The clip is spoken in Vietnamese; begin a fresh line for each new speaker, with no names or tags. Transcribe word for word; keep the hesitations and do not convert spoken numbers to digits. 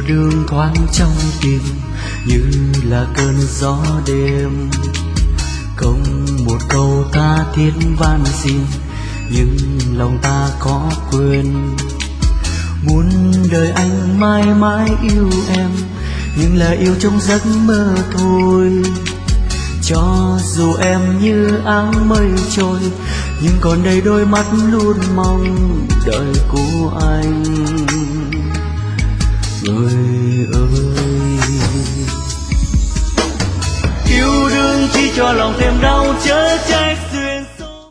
đương thoáng trong tim như là cơn gió đêm. Không một câu tha thiết van xin nhưng lòng ta có quên. Muốn đời anh mãi mãi yêu em nhưng là yêu trong giấc mơ thôi. Cho dù em như áng mây trôi nhưng còn đây đôi mắt luôn mong đợi của anh.